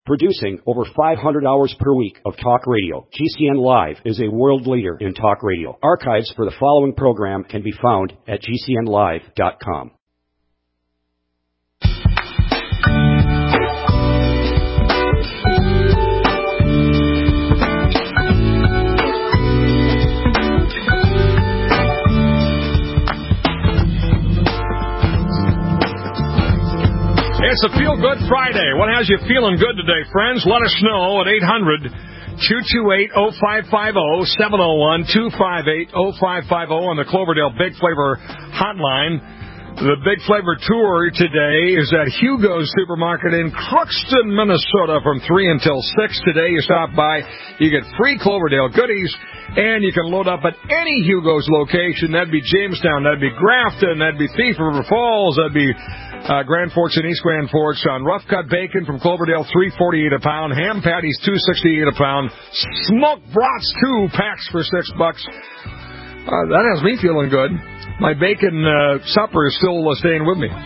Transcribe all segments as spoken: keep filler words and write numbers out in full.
Producing over five hundred hours per week of talk radio, G C N Live is a world leader in talk radio. Archives for the following program can be found at G C N live dot com. It's a Feel Good Friday. What has you feeling good today, friends? Let us know at eight hundred, two two eight, oh five five oh, seven oh one, two five eight, oh five five oh on the Cloverdale Big Flavor Hotline. The Big Flavor Tour today is at Hugo's Supermarket in Crookston, Minnesota from three until six. Today you stop by, you get free Cloverdale goodies, and you can load up at any Hugo's location. That'd be Jamestown, that'd be Grafton, that'd be Thief River Falls, that'd be Uh, Grand Forks and East Grand Forks on rough cut bacon from Cloverdale, three forty-eight a pound. Ham patties, two sixty-eight a pound. Smoked brats, two packs for six bucks. Uh, that has me feeling good. My bacon uh, supper is still uh, staying with me.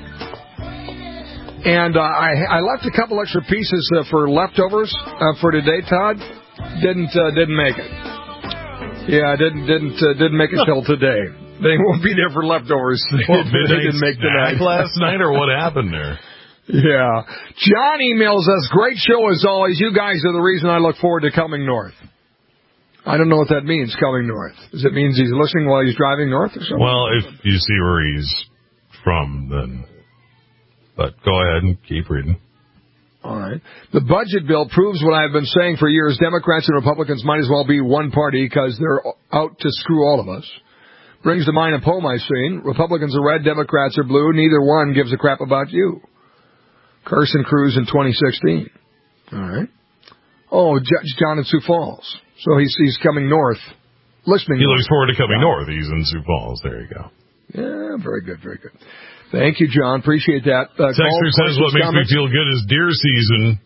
And uh, I, I left a couple extra pieces uh, for leftovers uh, for today, Todd. Didn't uh, didn't make it. Yeah, didn't didn't uh, didn't make it till today. They won't be there for leftovers. Well, they didn't make tonight. Last night, or what happened there? Yeah. John emails us, great show as always. You guys are the reason I look forward to coming north. I don't know what that means, coming north. Does it mean he's listening while he's driving north or something? Well, if you see where he's from, then... But go ahead and keep reading. All right. The budget bill proves what I've been saying for years. Democrats and Republicans might as well be one party because they're out to screw all of us. Brings to mind a poem I've seen. Republicans are red, Democrats are blue. Neither one gives a crap about you. Carson Cruz in twenty sixteen. All right. Oh, Judge John in Sioux Falls. So he's he's coming north. Listening. He north. looks forward to coming yeah. north. He's in Sioux Falls. There you go. Yeah, very good, very good. Thank you, John. Appreciate that. Uh, Texter says what makes comments. me feel good is deer season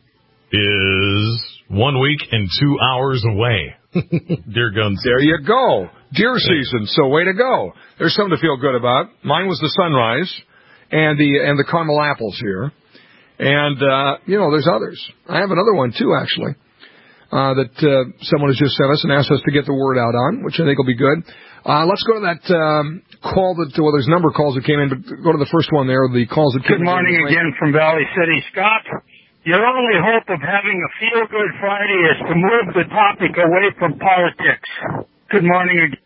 is one week and two hours away. Deer guns. There you go. Deer season. So way to go. There's something to feel good about. Mine was the sunrise and the and the caramel apples here. And, uh, you know, there's others. I have another one, too, actually, uh, that uh, someone has just sent us and asked us to get the word out on, which I think will be good. Uh, let's go to that um, call that, well, there's a number of calls that came in, but go to the first one there, the calls that came in. Good morning again from Valley City. Scott, your only hope of having a feel-good Friday is to move the topic away from politics. Good morning again.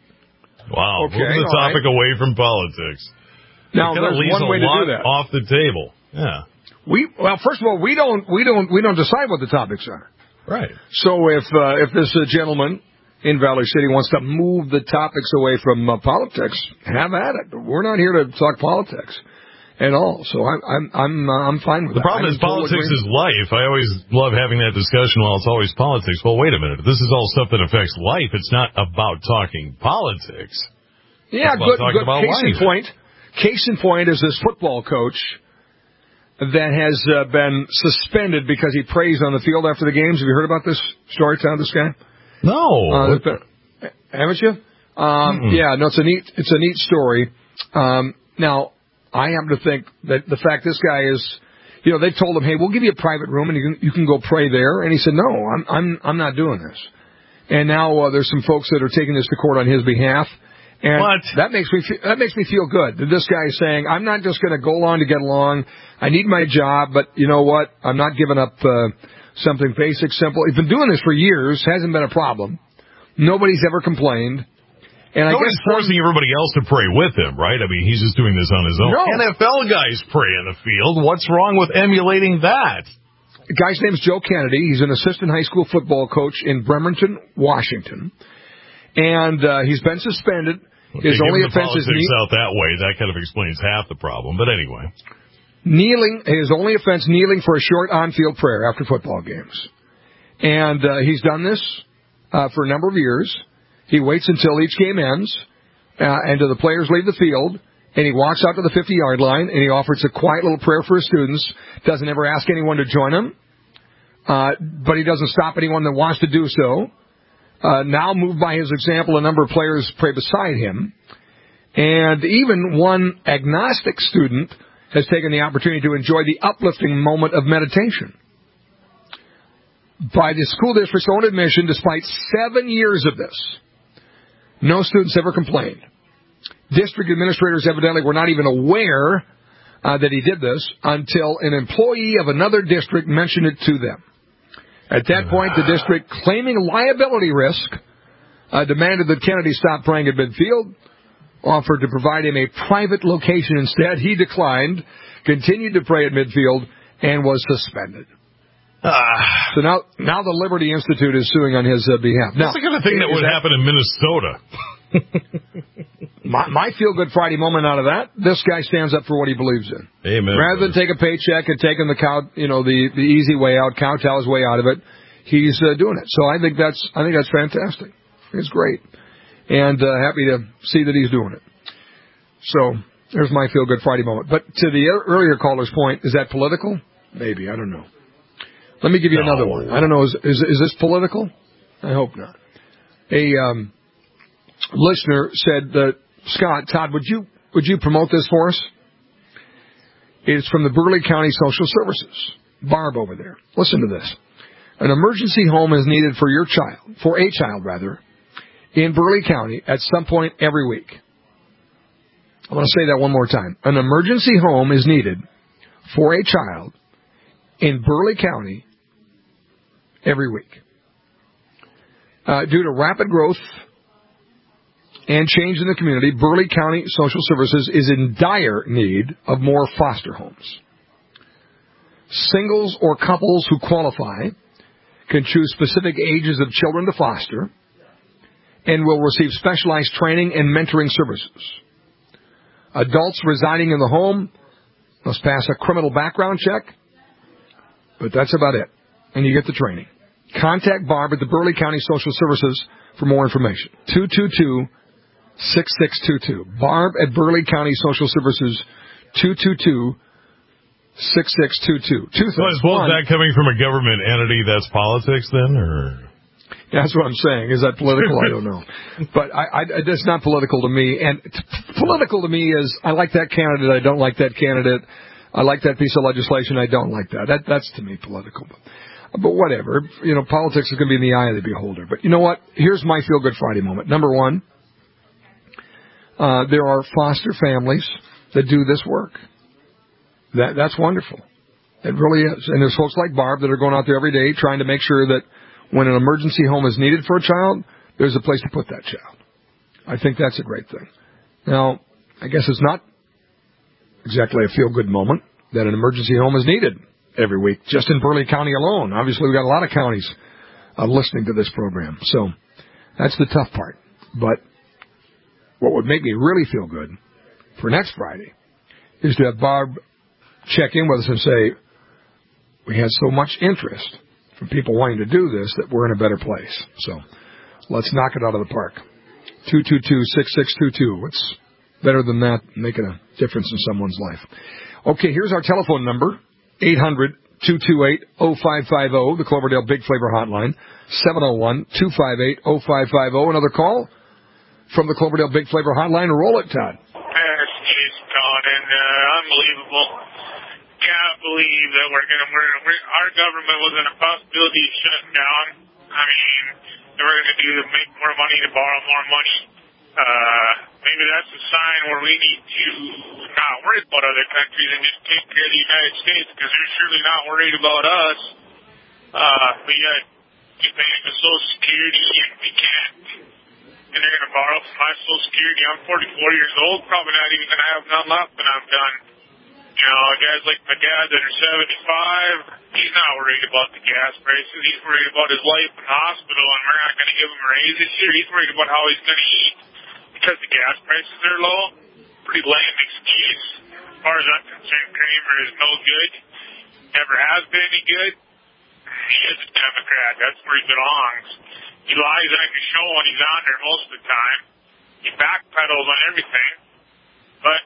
Wow, okay, move the topic right. away from politics. Now, there's one way to do that. Off the table. Yeah. We well, first of all, we don't we don't we don't decide what the topics are. Right. So if uh, if this uh, gentleman in Valley City wants to move the topics away from uh, politics, have at it. We're not here to talk politics at all. So I'm I'm I'm, uh, I'm fine with the that. The problem is politics is life. I always love having that discussion while it's always politics. Well, wait a minute. This is all stuff that affects life. It's not about talking politics. Yeah, good. good. Case in point. Case in point is this football coach that has uh, been suspended because he prays on the field after the games. Have you heard about this story, Tom, this guy? No. Uh, haven't you? Um, yeah, no, it's a neat, it's a neat story. Um, now, I happen to think that the fact this guy is, you know, they told him, hey, we'll give you a private room and you can, you can go pray there. And he said, no, I'm, I'm, I'm not doing this. And now uh, there's some folks that are taking this to court on his behalf. And what? that makes me feel, that makes me feel good. That this guy is saying, I'm not just going to go along to get along. I need my job, but you know what? I'm not giving up uh, something basic, simple. He's been doing this for years. Hasn't been a problem. Nobody's ever complained. And I Nobody's guess forcing everybody else to pray with him, right? I mean, he's just doing this on his own. No. N F L guys pray in the field. What's wrong with emulating that? The guy's name's Joe Kennedy. He's an assistant high school football coach in Bremerton, Washington. And uh, he's been suspended. Okay, his only offense is knee- out that way. That kind of explains half the problem. But anyway, kneeling. His only offense: kneeling for a short on-field prayer after football games. And uh, he's done this uh, for a number of years. He waits until each game ends, uh, and the players leave the field, and he walks out to the fifty-yard line, and he offers a quiet little prayer for his students. Doesn't ever ask anyone to join him, uh, but he doesn't stop anyone that wants to do so. Uh, now moved by his example, a number of players pray beside him. And even one agnostic student has taken the opportunity to enjoy the uplifting moment of meditation. by the school district's own admission, despite seven years of this, no students ever complained. District administrators evidently were not even aware uh, that he did this until an employee of another district mentioned it to them. At that point, the district, claiming liability risk, uh, demanded that Kennedy stop praying at midfield, offered to provide him a private location instead. He declined, continued to pray at midfield, and was suspended. Ah. So now, now the Liberty Institute is suing on his uh, behalf. That's now, the kind of thing that would that, happen in Minnesota. my, my feel-good Friday moment out of that, this guy stands up for what he believes in. Amen. Rather than take a paycheck and taking the cow, you know, the, the easy way out, kowtow his way out of it, he's uh, doing it. So I think that's I think that's fantastic. It's great, and uh, happy to see that he's doing it. So there's my feel-good Friday moment. But to the earlier caller's point, is that political? Maybe, I don't know. Let me give you no. another one. I don't know, is, is is this political? I hope not. A um, listener said, uh, Scott, Todd, would you would you promote this for us? It's from the Burleigh County Social Services. Barb over there. Listen to this. An emergency home is needed for your child, for a child rather, in Burleigh County at some point every week. I want to say that one more time. An emergency home is needed for a child in Burleigh County every week. Uh, due to rapid growth and change in the community, Burleigh County Social Services is in dire need of more foster homes. Singles or couples who qualify can choose specific ages of children to foster and will receive specialized training and mentoring services. Adults residing in the home must pass a criminal background check, but that's about it. And you get the training. Contact Barb at the Burleigh County Social Services for more information. two two two, six six two two. Barb at Burleigh County Social Services, two two two, six six two two. Two things. So I suppose that coming from a government entity, that's politics then, or? Yeah, that's what I'm saying. Is that political? I don't know. But I, I, it's not political to me. And t- political to me is I like that candidate, I don't like that candidate. I like that piece of legislation, I don't like that. That that's to me political. But, but whatever. You know, politics is going to be in the eye of the beholder. But you know what? Here's my feel-good Friday moment. Number one, uh, there are foster families that do this work. That That's wonderful. It really is. And there's folks like Barb that are going out there every day trying to make sure that when an emergency home is needed for a child, there's a place to put that child. I think that's a great thing. Now, I guess it's not exactly a feel-good moment that an emergency home is needed every week, just in Burleigh County alone. Obviously, we've got a lot of counties uh, listening to this program. So that's the tough part. But what would make me really feel good for next Friday is to have Barb check in with us and say, we had so much interest from people wanting to do this that we're in a better place. So let's knock it out of the park. two two two, six six two two. What's better than that, making a difference in someone's life? Okay, here's our telephone number, eight hundred, two two eight, oh five five oh, the Cloverdale Big Flavor Hotline, seven oh one, two five eight, oh five five oh. Another call from the Cloverdale Big Flavor Hotline. Roll it, Todd. That's just Todd, and uh, unbelievable. Can't believe that we're going to, we're, we're, our government was in a possibility of shutting down. I mean, they were going to do to make more money, to borrow more money. Uh, maybe that's a sign where we need to not worry about other countries and just take care of the United States, because they're surely not worried about us. Uh, but yet, we pay the Social Security and we can't. And they're going to borrow from my Social Security. I'm forty-four years old, probably not even going to have none left when I'm done. You know, guys like my dad that are seventy-five, he's not worried about the gas prices. He's worried about his life in the hospital, and we're not going to give him a raise this year. He's worried about how he's going to eat because the gas prices are low. Pretty lame excuse. As far as I'm concerned, Kramer is no good. Never has been any good. He is a Democrat. That's where he belongs. He lies on his show when he's on there most of the time. He backpedals on everything. But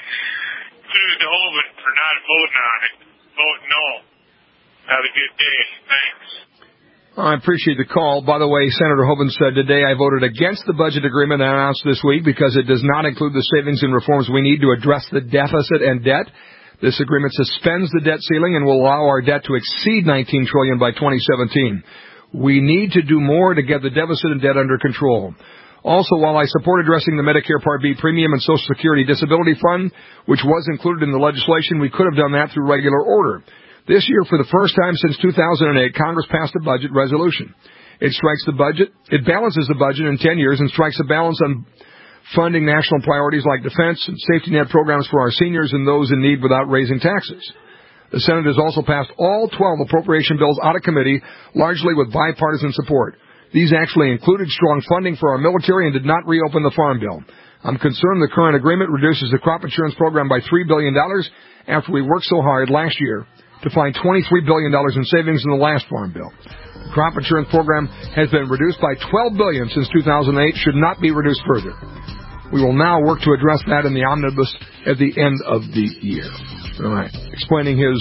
kudos to Hovind for not voting on it. Vote no. Have a good day. Thanks. I appreciate the call. By the way, Senator Hovind said today I voted against the budget agreement announced this week because it does not include the savings and reforms we need to address the deficit and debt. This agreement suspends the debt ceiling and will allow our debt to exceed nineteen trillion dollars by twenty seventeen. We need to do more to get the deficit and debt under control. Also, while I support addressing the Medicare Part B premium and Social Security Disability Fund, which was included in the legislation, we could have done that through regular order. This year, for the first time since two thousand eight, Congress passed a budget resolution. It strikes the budget, it balances the budget in ten years and strikes a balance on funding national priorities like defense and safety net programs for our seniors and those in need without raising taxes. The Senate has also passed all twelve appropriation bills out of committee, largely with bipartisan support. These actually included strong funding for our military and did not reopen the Farm Bill. I'm concerned the current agreement reduces the crop insurance program by three billion dollars after we worked so hard last year to find twenty-three billion dollars in savings in the last Farm Bill. The crop insurance program has been reduced by twelve billion dollars since two thousand eight, should not be reduced further. We will now work to address that in the omnibus at the end of the year. All right, explaining his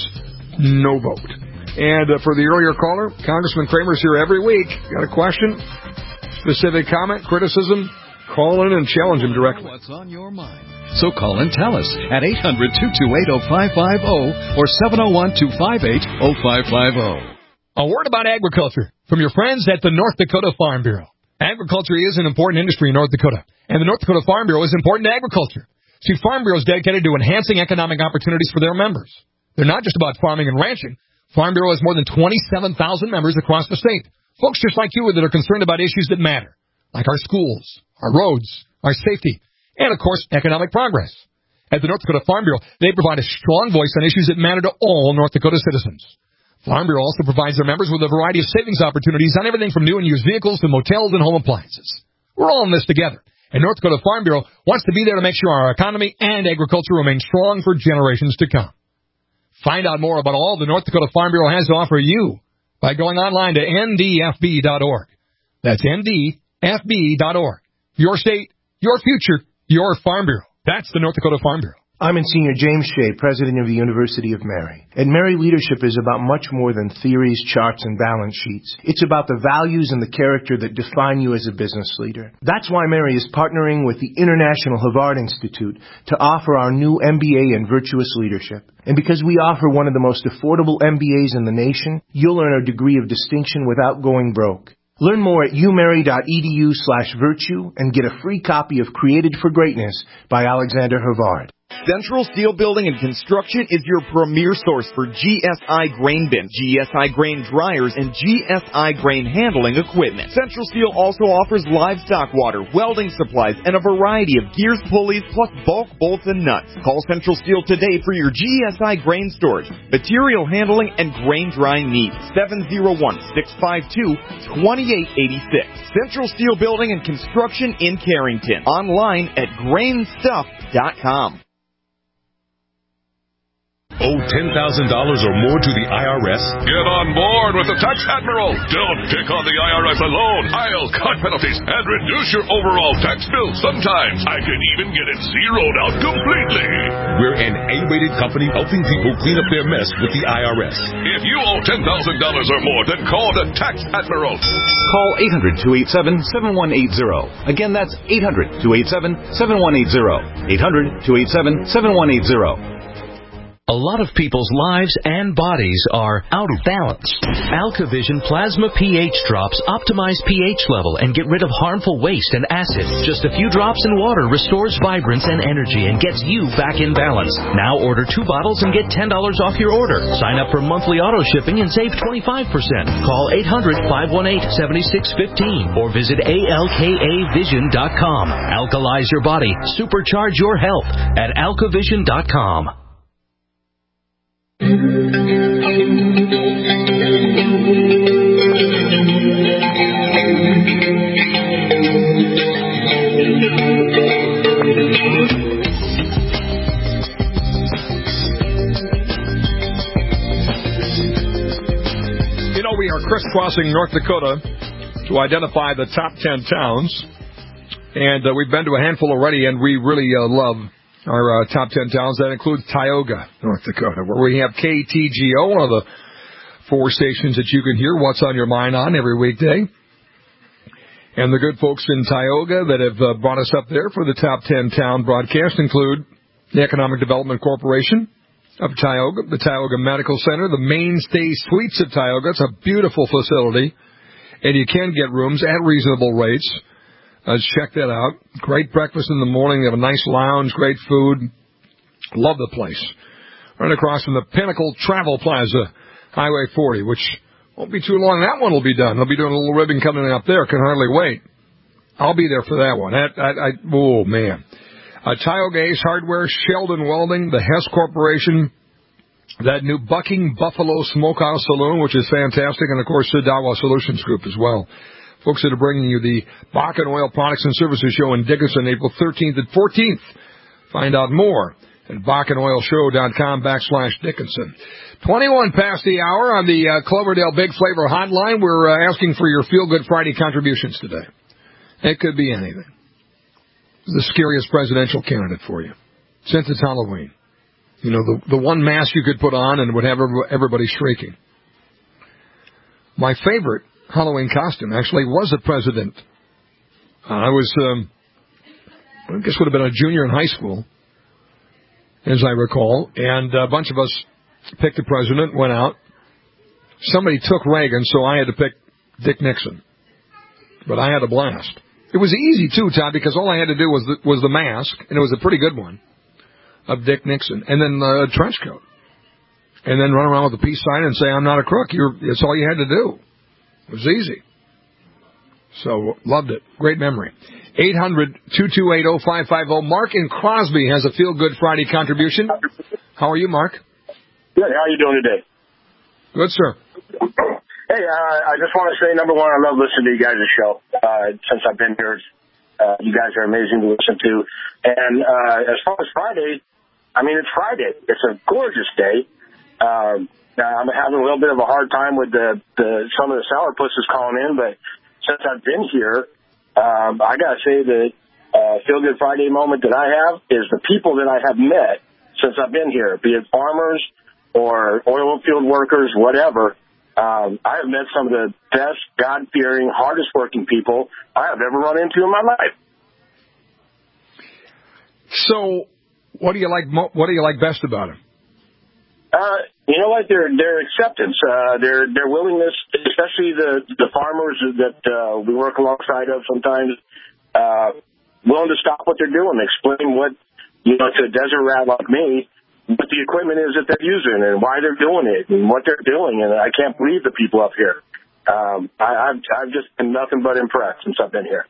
no vote. And uh, for the earlier caller, Congressman Kramer's here every week. Got a question, specific comment, criticism, call in and challenge him directly. What's on your mind? So call and tell us at eight hundred, two two eight, oh five five oh or seven oh one, two five eight, oh five five oh. A word about agriculture from your friends at the North Dakota Farm Bureau. Agriculture is an important industry in North Dakota, and the North Dakota Farm Bureau is important to agriculture. See, Farm Bureau is dedicated to enhancing economic opportunities for their members. They're not just about farming and ranching. Farm Bureau has more than twenty-seven thousand members across the state. Folks just like you that are concerned about issues that matter, like our schools, our roads, our safety, and, of course, economic progress. At the North Dakota Farm Bureau, they provide a strong voice on issues that matter to all North Dakota citizens. Farm Bureau also provides their members with a variety of savings opportunities on everything from new and used vehicles to motels and home appliances. We're all in this together, and North Dakota Farm Bureau wants to be there to make sure our economy and agriculture remain strong for generations to come. Find out more about all the North Dakota Farm Bureau has to offer you by going online to N D F B dot org. That's N D F B dot org. Your state, your future, your Farm Bureau. That's the North Dakota Farm Bureau. I'm Monsignor James Shea, President of the University of Mary. At Mary, leadership is about much more than theories, charts, and balance sheets. It's about the values and the character that define you as a business leader. That's why Mary is partnering with the International Havard Institute to offer our new M B A in Virtuous Leadership. And because we offer one of the most affordable M B As in the nation, you'll earn a degree of distinction without going broke. Learn more at umary.edu slash virtue and get a free copy of Created for Greatness by Alexander Havard. Central Steel Building and Construction is your premier source for G S I grain bins, G S I grain dryers, and G S I grain handling equipment. Central Steel also offers livestock water, welding supplies, and a variety of gears, pulleys, plus bulk bolts and nuts. Call Central Steel today for your G S I grain storage, material handling, and grain drying needs. seven oh one, six five two, two eight eight six. Central Steel Building and Construction in Carrington. Online at grain stuff dot com. Owe ten thousand dollars or more to the I R S? Get on board with the Tax Admiral. Don't take on the I R S alone. I'll cut penalties and reduce your overall tax bill. Sometimes I can even get it zeroed out completely. We're an A-rated company helping people clean up their mess with the I R S. If you owe ten thousand dollars or more, then call the Tax Admiral. Call eight hundred, two eight seven, seven one eight zero. Again, that's eight hundred, two eight seven, seven one eight zero. eight hundred, two eight seven, seven one eight zero. A lot of people's lives and bodies are out of balance. AlkaVision Plasma pH drops optimize pH level and get rid of harmful waste and acids. Just a few drops in water restores vibrance and energy and gets you back in balance. Now order two bottles and get ten dollars off your order. Sign up for monthly auto shipping and save twenty-five percent. Call eight hundred, five one eight, seven six one five or visit A L K A vision dot com. Alkalize your body. Supercharge your health at alka vision dot com. You know, we are crisscrossing North Dakota to identify the top ten towns, and uh, we've been to a handful already, and we really uh, love our uh, top ten towns. That includes Tioga, North Dakota, where we have K T G O, one of the four stations that you can hear What's on Your Mind on every weekday. And the good folks in Tioga that have uh, brought us up there for the top ten town broadcast include the Economic Development Corporation, of Tioga, the Tioga Medical Center, the Mainstay Suites of Tioga. It's a beautiful facility, and you can get rooms at reasonable rates. Uh, check that out. Great breakfast in the morning. They have a nice lounge, great food. Love the place. Right across from the Pinnacle Travel Plaza, Highway forty, which won't be too long. That one will be done. They'll be doing a little ribbon coming up there. Can hardly wait. I'll be there for that one. I, I, I, oh, man. Uh, Tioga Ace Hardware, Sheldon Welding, the Hess Corporation, that new Bucking Buffalo Smokehouse Saloon, which is fantastic, and, of course, Sadawa Solutions Group as well. Folks that are bringing you the Bakken Oil Products and Services Show in Dickinson, April thirteenth and fourteenth. Find out more at bakken oil show dot com backslash Dickinson. twenty-one past the hour on the uh, Cloverdale Big Flavor Hotline. We're uh, asking for your Feel Good Friday contributions today. It could be anything. The scariest presidential candidate for you, since it's Halloween. You know, the the one mask you could put on and would have everybody shrieking. My favorite Halloween costume actually was a president. Uh, I was, um, I guess would have been a junior in high school, as I recall, and a bunch of us picked a president, went out. Somebody took Reagan, so I had to pick Dick Nixon. But I had a blast. It was easy, too, Todd, because all I had to do was the, was the mask, and it was a pretty good one, of Dick Nixon, and then a trench coat. And then run around with a peace sign and say, I'm not a crook. You're, that's all you had to do. It was easy. So, loved it. Great memory. eight hundred, two two eight, oh five five oh. Mark in Crosby has a Feel Good Friday contribution. How are you, Mark? Good. How are you doing today? Good, sir. Hey, uh, I just want to say, number one, I love listening to you guys' show. Uh, since I've been here, uh, you guys are amazing to listen to. And uh, as far as Friday, I mean, it's Friday. It's a gorgeous day. Um, I'm having a little bit of a hard time with the, the some of the sourpusses calling in, but since I've been here, um, I got to say that uh, Feel Good Friday moment that I have is the people that I have met since I've been here, be it farmers or oil field workers, whatever. Um, I have met some of the best, God-fearing, hardest-working people I have ever run into in my life. So, what do you like? What do you like best about them? Uh, you know what? Their their acceptance, uh, their their willingness, especially the the farmers that uh, we work alongside of sometimes, uh, willing to stop what they're doing, explain what you know to a desert rat like me, what the equipment is that they're using and why they're doing it and what they're doing. And I can't believe the people up here. Um, I, I've I've just been nothing but impressed since I've been here.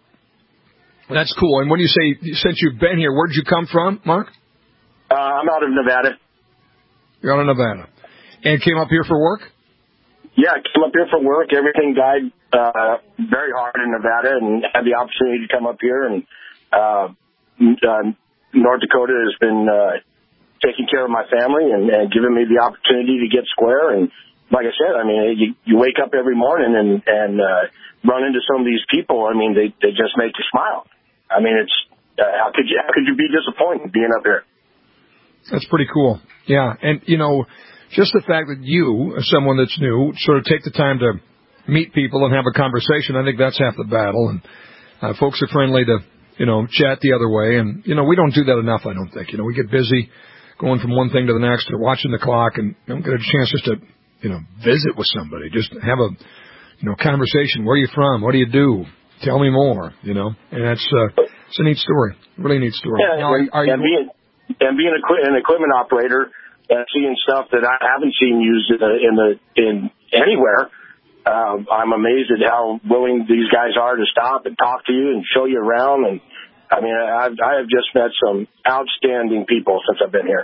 That's cool. And when you say since you've been here, where'd you come from, Mark? Uh, I'm out of Nevada. You're out of Nevada. And came up here for work? Yeah, I came up here for work. Everything died uh, very hard in Nevada and had the opportunity to come up here. And uh, uh, North Dakota has been uh, taking care of my family and, and giving me the opportunity to get square. And like I said, I mean, you, you wake up every morning and, and uh, run into some of these people. I mean, they, they just make you smile. I mean, it's uh, how could you how could you be disappointed being up here? That's pretty cool. Yeah, and, you know, just the fact that you, as someone that's new, sort of take the time to meet people and have a conversation, I think that's half the battle. And uh, folks are friendly to, you know, chat the other way. And, you know, we don't do that enough, I don't think. You know, we get busy going from one thing to the next, or watching the clock, and don't get a chance just to, you know, visit with somebody. Just have a, you know, conversation. Where are you from? What do you do? Tell me more, you know. And that's uh, it's a neat story. Really neat story. Yeah, now, and, are you, and being... And being an equipment operator and seeing stuff that I haven't seen used in the, in, the, in anywhere, uh, I'm amazed at how willing these guys are to stop and talk to you and show you around. And I mean, I've, I have just met some outstanding people since I've been here.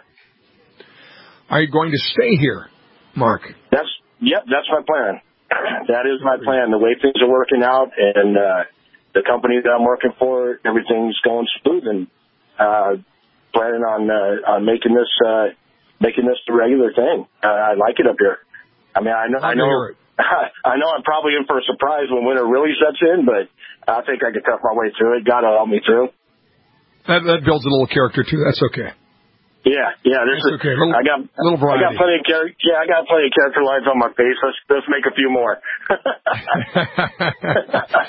Are you going to stay here, Mark? That's yep, that's my plan. That is my plan. The way things are working out, and uh, the company that I'm working for, everything's going smooth, and uh, planning on uh, on making this uh, making this the regular thing. Uh, I like it up here. I mean, I know, I know, I know, I'm probably in for a surprise when winter really sets in, but I think I can tough my way through it. God will help me through. That that builds a little character too. That's okay. Yeah, yeah. This That's is okay. Little, I got little variety. I got plenty of character. Yeah, I got plenty of character lines on my face. Let's let's make a few more.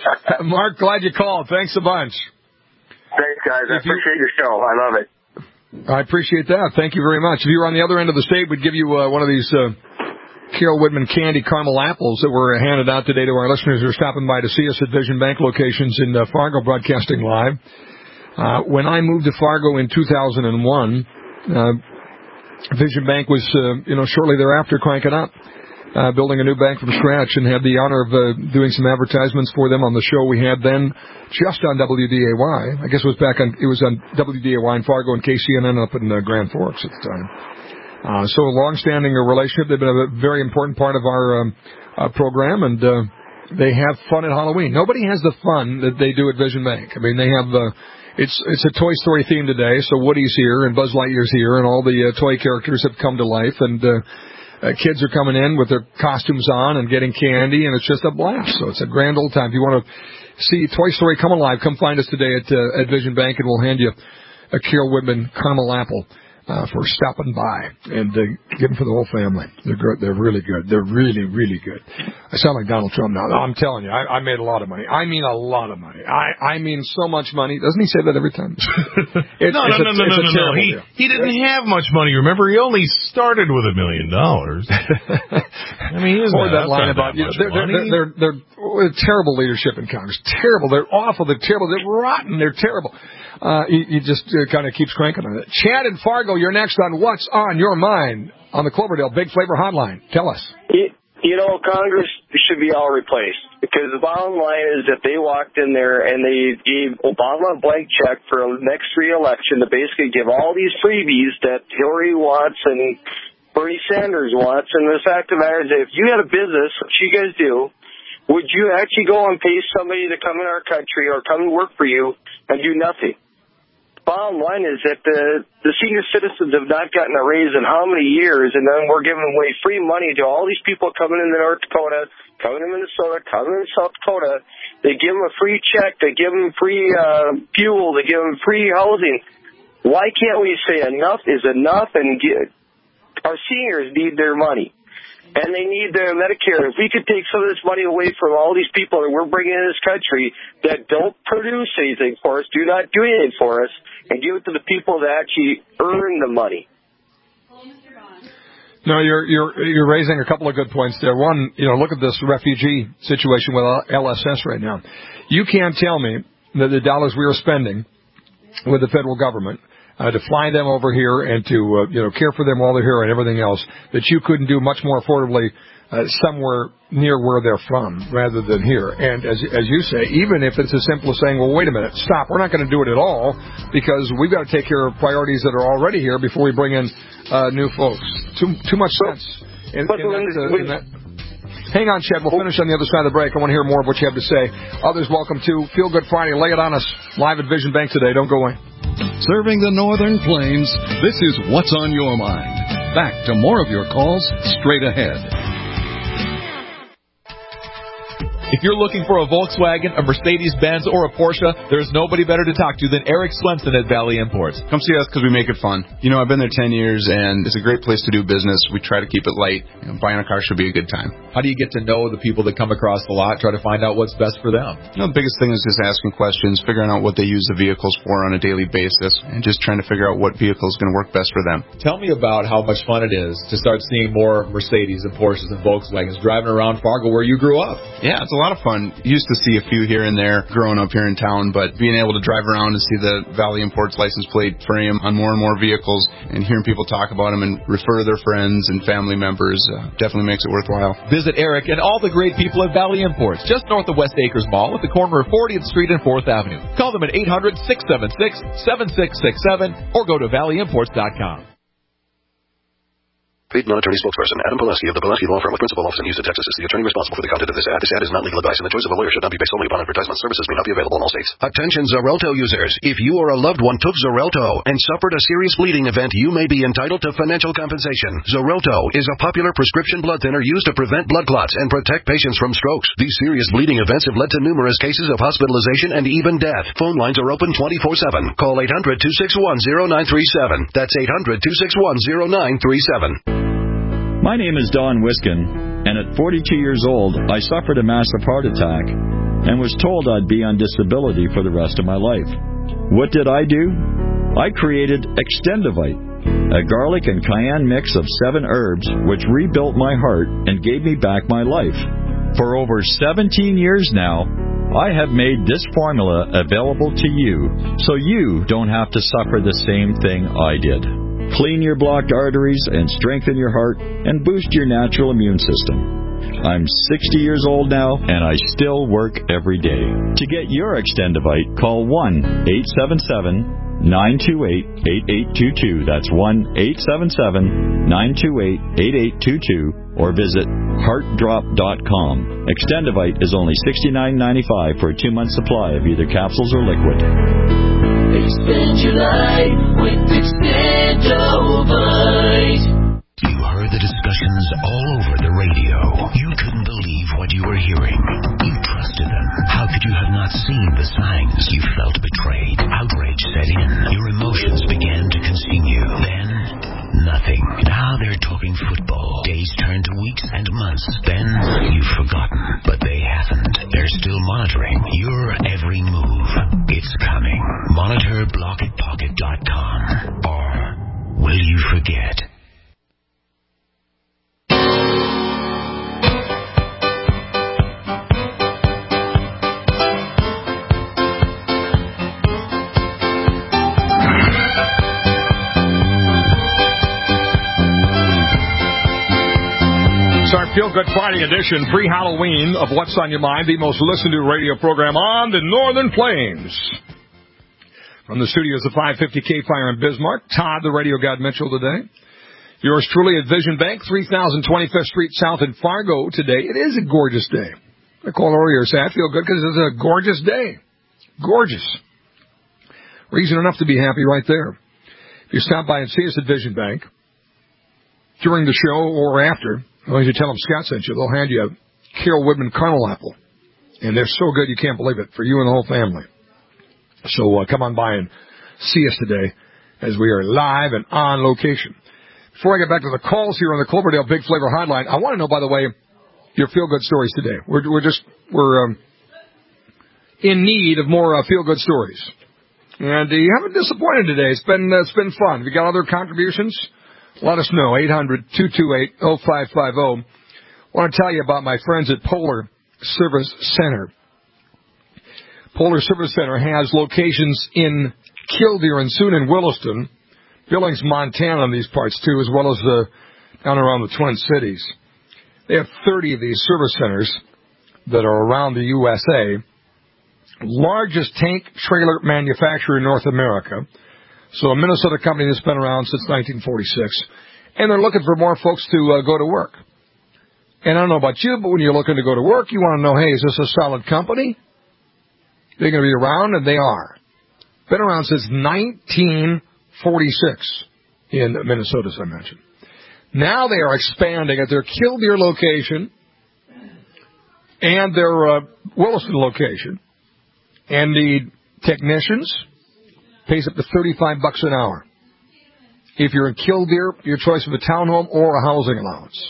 Mark, glad you called. Thanks a bunch. Thanks, guys. I appreciate your show. I love it. I appreciate that. Thank you very much. If you were on the other end of the state, we'd give you uh, one of these uh, Carol Whitman candy caramel apples that were handed out today to our listeners who are stopping by to see us at Vision Bank locations in uh, Fargo, broadcasting live. Uh, when I moved to Fargo in two thousand one, uh, Vision Bank was, uh, you know, shortly thereafter cranking up, uh, building a new bank from scratch, and had the honor of uh, doing some advertisements for them on the show we had then, just on W D A Y. I guess it was back on, it was on W D A Y in Fargo and K C N N up in uh, Grand Forks at the time. Uh, so a long-standing relationship. They've been a very important part of our um, uh, program, and uh, they have fun at Halloween. Nobody has the fun that they do at Vision Bank. I mean, they have uh, it's it's a Toy Story theme today, so Woody's here and Buzz Lightyear's here, and all the uh, toy characters have come to life, and uh, uh, kids are coming in with their costumes on and getting candy, and it's just a blast. So it's a grand old time. If you want to see Toy Story come alive, come find us today at uh, at Vision Bank, and we'll hand you a Carol Whitman caramel apple. Uh, for stopping by, and uh, get them for the whole family. They're good. They're really good. They're really, really good. I sound like Donald Trump now. No, I'm telling you, I, I made a lot of money. I mean a lot of money. I, I mean so much money. Doesn't he say that every time? It's, no, no, no, no, no, no, no. He, he didn't have much money. Remember, he only started with a million dollars. I mean, isn't or that, that line about you know, they're, they're, they're, they're, they're terrible leadership in Congress. Terrible. They're awful. They're terrible. They're rotten. They're terrible. Uh, he, he just uh, kind of keeps cranking on it. Chad in Fargo, you're next on What's on Your Mind on the Cloverdale Big Flavor Hotline. Tell us. You, you know, Congress should be all replaced, because the bottom line is that they walked in there and they gave Obama a blank check for the next re-election to basically give all these freebies that Hillary wants and Bernie Sanders wants. And the fact of the matter is that if you had a business, which you guys do, would you actually go and pay somebody to come in our country or come and work for you and do nothing? Bottom line is that the the senior citizens have not gotten a raise in how many years, and then we're giving away free money to all these people coming into North Dakota, coming to Minnesota, coming to South Dakota. They give them a free check, they give them free uh, fuel, they give them free housing. Why can't we say enough is enough, and get, our seniors need their money. And they need their Medicare. If we could take some of this money away from all these people that we're bringing in this country that don't produce anything for us, do not do anything for us, and give it to the people that actually earn the money. No, you're you're you're raising a couple of good points there. One, you know, look at this refugee situation with L S S right now. You can't tell me that the dollars we are spending with the federal government Uh, to fly them over here and to, uh, you know, care for them while they're here and everything else, that you couldn't do much more affordably uh, somewhere near where they're from rather than here. And as as you say, even if it's as simple as saying, well, wait a minute, stop, we're not going to do it at all because we've got to take care of priorities that are already here before we bring in uh, new folks. Too too much sense in, in, that, uh, in that. Hang on, Chad. We'll finish on the other side of the break. I want to hear more of what you have to say. Others, welcome to Feel Good Friday. Lay it on us live at Vision Bank today. Don't go away. Serving the Northern Plains, this is What's on Your Mind. Back to more of your calls straight ahead. If you're looking for a Volkswagen, a Mercedes-Benz, or a Porsche, there's nobody better to talk to than Eric Swenson at Valley Imports. Come see us because we make it fun. You know, I've been there ten years, and it's a great place to do business. We try to keep it light. You know, buying a car should be a good time. How do you get to know the people that come across the lot, try to find out what's best for them? You know, the biggest thing is just asking questions, figuring out what they use the vehicles for on a daily basis, and just trying to figure out what vehicle is going to work best for them. Tell me about how much fun it is to start seeing more Mercedes and Porsches and Volkswagens driving around Fargo where you grew up. Yeah, it's a lot of fun. You used to see a few here and there growing up here in town, but being able to drive around and see the Valley Imports license plate frame on more and more vehicles and hearing people talk about them and refer their friends and family members uh, definitely makes it worthwhile. Visit Eric and all the great people at Valley Imports, just north of West Acres Mall at the corner of fortieth Street and fourth Avenue. Call them at eight hundred, six seven six, seven six six seven or go to valley imports dot com. Paid non-attorney spokesperson Adam Pileski of the Pileski Law Firm with principal office in Houston, Texas is the attorney responsible for the content of this ad. This ad is not legal advice, and the choice of a lawyer should not be based solely upon advertisement. Services may not be available in all states. Attention Xarelto users. If you or a loved one took Xarelto and suffered a serious bleeding event, you may be entitled to financial compensation. Xarelto is a popular prescription blood thinner used to prevent blood clots and protect patients from strokes. These serious bleeding events have led to numerous cases of hospitalization and even death. Phone lines are open twenty-four seven. Call eight hundred, two six one, zero nine three seven. That's eight hundred, two six one, zero nine three seven. My name is Don Wiskin, and at forty-two years old, I suffered a massive heart attack and was told I'd be on disability for the rest of my life. What did I do? I created Extendivite, a garlic and cayenne mix of seven herbs which rebuilt my heart and gave me back my life. For over seventeen years now, I have made this formula available to you so you don't have to suffer the same thing I did. Clean your blocked arteries and strengthen your heart and boost your natural immune system. I'm sixty years old now, and I still work every day. To get your Extendivite, call one eight seven seven, nine two eight, eight eight two two. That's one eight seven seven, nine two eight, eight eight two two, or visit heart drop dot com. Extendivite is only sixty-nine ninety-five for a two-month supply of either capsules or liquid. Expand your life with Extendivite. You heard the discussions all over the radio. You couldn't believe what you were hearing. You trusted them. How could you have not seen the signs? You felt betrayed. Outrage set in. Your emotions began to consume you. Then, nothing. Now they're talking football. Days turn to weeks and months. Then, you've forgotten. But they haven't. They're still monitoring your every move. It's coming. Monitor blocket pocket dot com. Or will you forget? It's our Feel Good Friday edition, pre-Halloween of What's on Your Mind, the most listened to radio program on the Northern Plains. From the studios of five fifty K Fire in Bismarck, Todd, the radio god Mitchell today. Yours truly at Vision Bank, three thousand twenty-fifth Street South in Fargo today. It is a gorgeous day. I called earlier and said, I feel good because it's a gorgeous day. Gorgeous. Reason enough to be happy right there. If you stop by and see us at Vision Bank during the show or after, as long as you tell them Scott sent you, they'll hand you a Carol Whitman caramel apple. And they're so good you can't believe it, for you and the whole family. So uh, come on by and see us today as we are live and on location. Before I get back to the calls here on the Cloverdale Big Flavor Hotline, I want to know, by the way, your feel-good stories today. We're, we're just, we're um, in need of more uh, feel-good stories. And uh, you haven't disappointed today. It's been, uh, it's been fun. If you got other contributions, let us know, eight hundred, two two eight, oh five five oh. I want to tell you about my friends at Polar Service Center. Polar Service Center has locations in Killdeer and soon in Williston, Billings, Montana in these parts too, as well as uh, down around the Twin Cities. They have thirty of these service centers that are around the U S A. Largest tank trailer manufacturer in North America. So a Minnesota company that's been around since nineteen forty-six. And they're looking for more folks to uh, go to work. And I don't know about you, but when you're looking to go to work, you want to know, hey, is this a solid company? They're going to be around, and they are. Been around since nineteen forty-six in Minnesota, as I mentioned. Now they are expanding at their Killdeer location and their uh, Williston location. And the technicians pays up to thirty-five bucks an hour. If you're in Killdeer, your choice of a townhome or a housing allowance.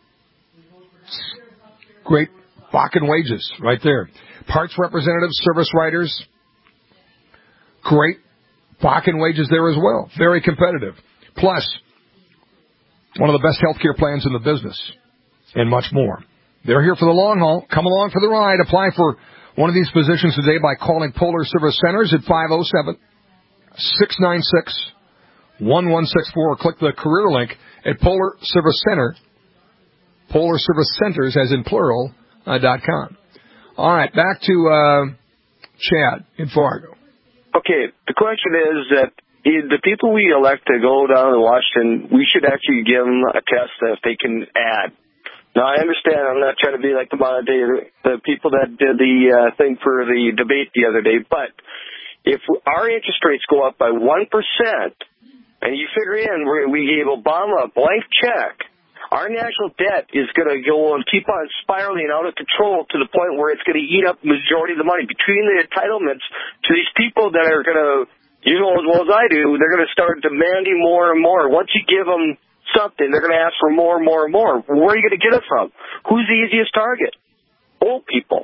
Great Bakken wages right there. Parts representatives, service writers, great Bakken wages there as well. Very competitive. Plus, one of the best health care plans in the business and much more. They're here for the long haul. Come along for the ride. Apply for one of these positions today by calling Polar Service Centers at five oh seven, six nine six, one one six four or click the career link at Polar Service Center, Polar Service Centers, as in plural, uh, dot com. All right, back to uh, Chad in Fargo. Okay, the question is that the people we elect to go down to Washington, we should actually give them a test if they can add. Now, I understand I'm not trying to be like the modern day, the people that did the uh, thing for the debate the other day, but if our interest rates go up by one percent, and you figure in we gave Obama a blank check, our national debt is going to go and keep on spiraling out of control to the point where it's going to eat up the majority of the money. Between the entitlements to these people that are going to, you know as well as I do, they're going to start demanding more and more. Once you give them something, they're going to ask for more and more and more. Where are you going to get it from? Who's the easiest target? Old people.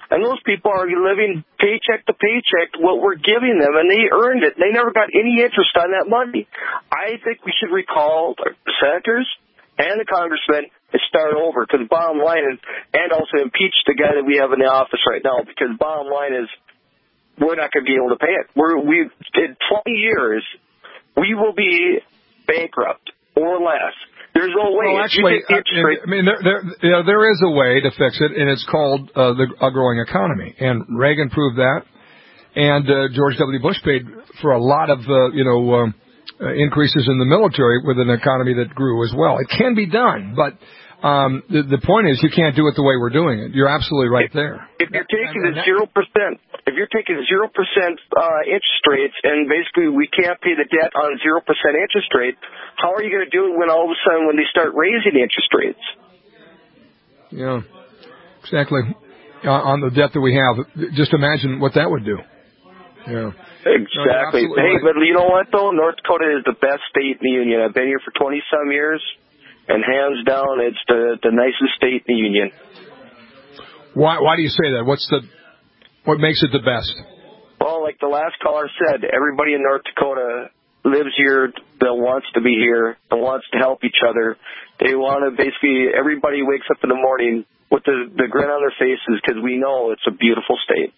And those people are living paycheck to paycheck what we're giving them, and they earned it. They never got any interest on that money. I think we should recall the senators and the congressmen and start over, because the bottom line is, and also impeach the guy that we have in the office right now, because the bottom line is we're not going to be able to pay it. We're, we in twenty years, we will be bankrupt or less. There's no way. Well, actually, I mean, there, there, you know, there is a way to fix it, and it's called uh, the a growing economy. And Reagan proved that, and uh, George W. Bush paid for a lot of, uh, you know, um, uh, increases in the military with an economy that grew as well. It can be done, but um, the, the point is you can't do it the way we're doing it. You're absolutely right there. If you're taking the zero percent, if you're taking zero percent uh, interest rates, and basically we can't pay the debt on zero percent interest rate, how are you going to do it when all of a sudden when they start raising interest rates? Yeah, exactly. Uh, on the debt that we have, just imagine what that would do. Yeah. Exactly. No, hey, right. But you know what though? North Dakota is the best state in the union. I've been here for twenty some years, and hands down, it's the the nicest state in the union. Why? Why do you say that? What's the what makes it the best? Well, like the last caller said, everybody in North Dakota lives here, that wants to be here, that wants to help each other. They want to basically, everybody wakes up in the morning with the, the grin on their faces because we know it's a beautiful state.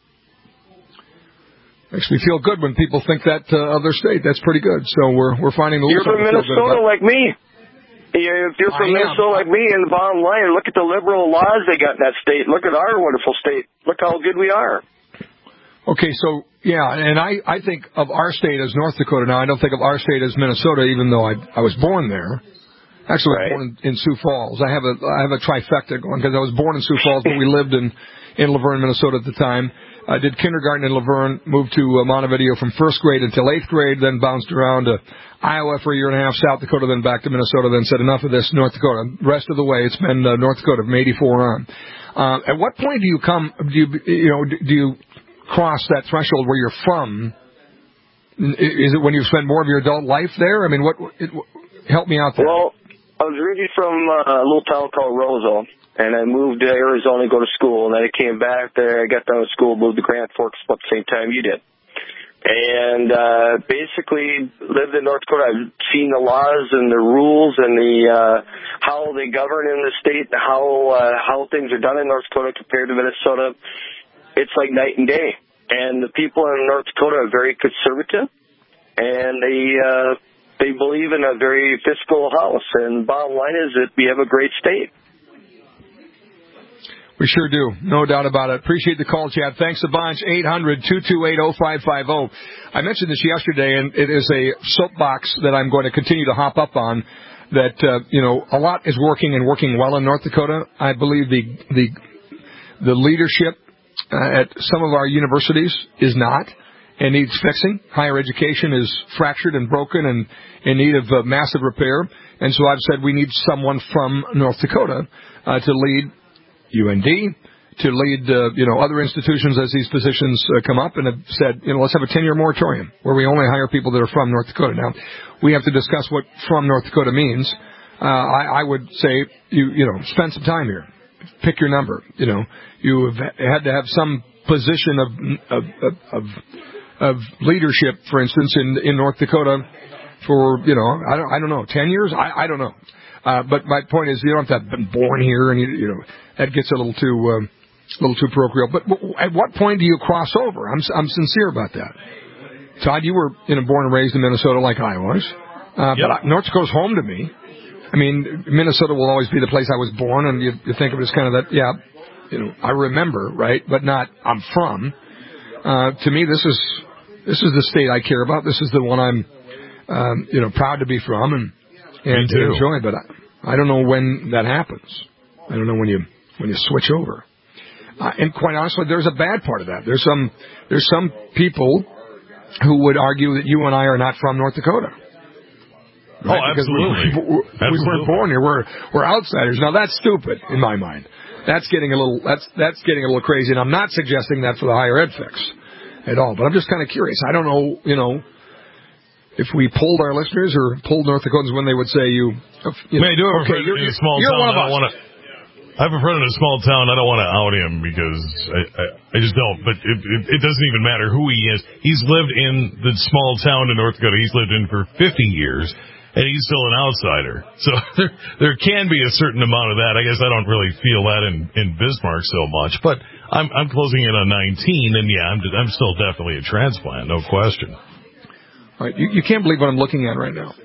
Makes me feel good when people think that uh, of their state. That's pretty good. So we're we're finding a little You're from Minnesota like me. If you're from Minnesota like me, and the bottom line, look at the liberal laws they got in that state. Look at our wonderful state. Look how good we are. Okay, so, yeah, and I, I think of our state as North Dakota. Now, I don't think of our state as Minnesota, even though I I was born there. Actually, I was born in, in Sioux Falls. I have a I have a trifecta going because I was born in Sioux Falls, but we lived in, in Laverne, Minnesota at the time. I did kindergarten in Laverne, moved to uh, Montevideo from first grade until eighth grade, then bounced around to Iowa for a year and a half, South Dakota, then back to Minnesota, then said enough of this, North Dakota. The rest of the way, it's been uh, North Dakota from eighty-four on. Uh, at what point do you come, do you, you know, do you cross that threshold where you're from? Is it when you spend more of your adult life there? I mean, what, it, help me out there. Well, I was originally from uh, a little town called Roseville. And I moved to Arizona to go to school, and then I came back there. I got done with school, moved to Grand Forks about the same time you did. And uh, basically lived in North Dakota. I've seen the laws and the rules and the uh, how they govern in the state, and how uh, how things are done in North Dakota compared to Minnesota. It's like night and day. And the people in North Dakota are very conservative, and they uh, they believe in a very fiscal house. And bottom line is that we have a great state. We sure do. No doubt about it. Appreciate the call, Chad. Thanks a bunch. eight hundred, two two eight, oh five five oh. I mentioned this yesterday, and it is a soapbox that I'm going to continue to hop up on, that, uh, you know, a lot is working and working well in North Dakota. I believe the the the leadership uh, at some of our universities is not and needs fixing. Higher education is fractured and broken and in need of uh, massive repair. And so I've said we need someone from North Dakota uh, to lead U N D, to lead, uh, you know, other institutions as these positions uh, come up, and have said, you know, let's have a ten-year moratorium where we only hire people that are from North Dakota. Now, we have to discuss what from North Dakota means. Uh, I, I would say, you you know, spend some time here. Pick your number. You know, you have had to have some position of of of, of leadership, for instance, in in North Dakota for, you know, I don't I don't know, ten years. I I don't know. Uh, but my point is, you don't have to have been born here, and you, you know that gets a little too, um, a little too parochial. But w- at what point do you cross over? I'm, I'm sincere about that. Todd, you were, you know, born and raised in Minnesota like I was, uh, yep. but North Dakota's home to me. I mean, Minnesota will always be the place I was born, and you, you think of it as kind of that, yeah, you know, I remember, right, but not I'm from. Uh, to me, this is this is the state I care about. This is the one I'm, um, you know, proud to be from, and. And to enjoy, but I, I don't know when that happens. I don't know when you when you switch over. Uh, and quite honestly, there's a bad part of that. There's some there's some people who would argue that you and I are not from North Dakota. Right? Oh, absolutely. Because we, we, we absolutely. weren't born here. We're we're outsiders. Now that's stupid in my mind. That's getting a little that's that's getting a little crazy. And I'm not suggesting that for the higher ed fix at all. But I'm just kind of curious. I don't know. You know. If we polled our listeners or polled North Dakotans when they would say you, you know, May I do it okay, in you're, a small you're town, one of I us. Wanna, I have a friend in a small town. I don't want to out him because I, I, I just don't. But it, it, it doesn't even matter who he is. He's lived in the small town in North Dakota. He's lived in for fifty years, and he's still an outsider. So there, there can be a certain amount of that. I guess I don't really feel that in, in Bismarck so much. But I'm, I'm closing in on nineteen, and yeah, I'm, I'm still definitely a transplant, no question. All right, you, you can't believe what I'm looking at right now.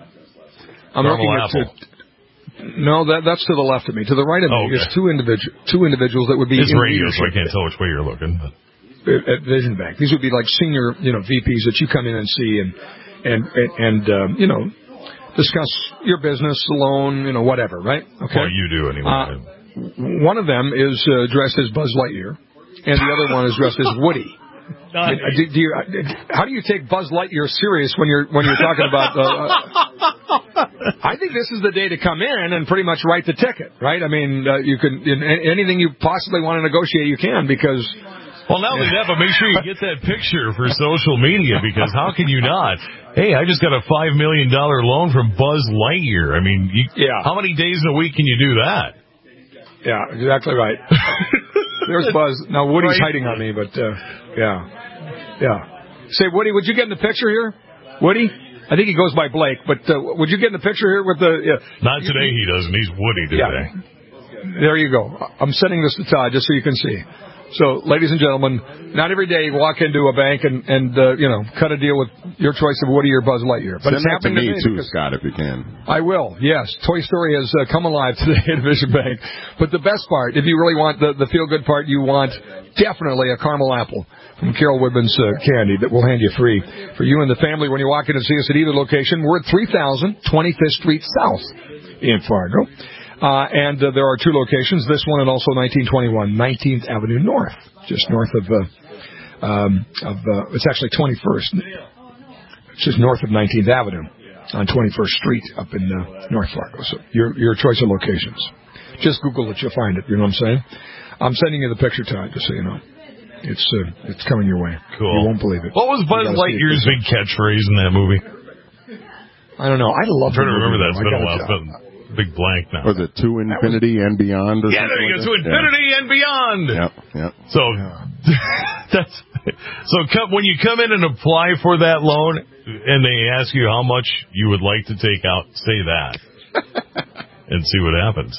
I'm Caramel looking at. apple. Two, No, that that's to the left of me. To the right of me oh, okay. is two individual two individuals that would be it's in radio, so I leadership can't tell which way you're looking. But. At Vision Bank. These would be like senior, you know, V Ps that you come in and see and and and, and um, you know, discuss your business, loan, you know, whatever, right? Okay. Well, you do anyway. Uh, one of them is uh, dressed as Buzz Lightyear, and the other one is dressed as Woody. Nice. Do, do you, how do you take Buzz Lightyear serious when you're when you're talking about? Uh, uh, I think this is the day to come in and pretty much write the ticket, right? I mean, uh, you can in, anything you possibly want to negotiate, you can because. Well, not only that, but make sure you get that picture for social media because how can you not? Hey, I just got a five million dollar loan from Buzz Lightyear. I mean, you, yeah. How many days a week can you do that? Yeah, exactly right. There's Buzz. Now Woody's right. hiding on me, but uh, yeah. Yeah. Say, Woody, would you get in the picture here? Woody? I think he goes by Blake, but uh, would you get in the picture here with the... Uh, Not today he doesn't. He's Woody today. Yeah. There you go. I'm sending this to Todd just so you can see. So, ladies and gentlemen, not every day you walk into a bank and, and uh, you know, cut a deal with your choice of Woody or Buzz Lightyear. But Send it's that to happening me, to too, Scott, if you can. I will, yes. Toy Story has uh, come alive today at Vision Bank. But the best part, if you really want the, the feel-good part, you want definitely a caramel apple from Carol Woodman's uh, Candy that we'll hand you free for you and the family when you walk in and see us at either location. We're at three thousand twenty-fifth Street South in Fargo. Uh, and uh, there are two locations, this one and also nineteen twenty-one nineteenth Avenue North, just north of, uh, um, of uh, it's actually twenty-first. It's just north of nineteenth Avenue on twenty-first Street up in uh, North Fargo. So your your choice of locations. Just Google it, you'll find it. You know what I'm saying? I'm sending you the picture, Todd, just so you know. It's uh, it's coming your way. Cool. You won't believe it. What was Buzz Lightyear's big catchphase in that movie? I don't know. I love I'm trying to remember that. It's I been a gotta while. It's tell. been a big blank now. Was it to infinity was... and beyond? Or yeah, there you go. To infinity yeah. and beyond. Yep, yep. So that's so. Come, when you come in and apply for that loan, and they ask you how much you would like to take out, say that, and see what happens.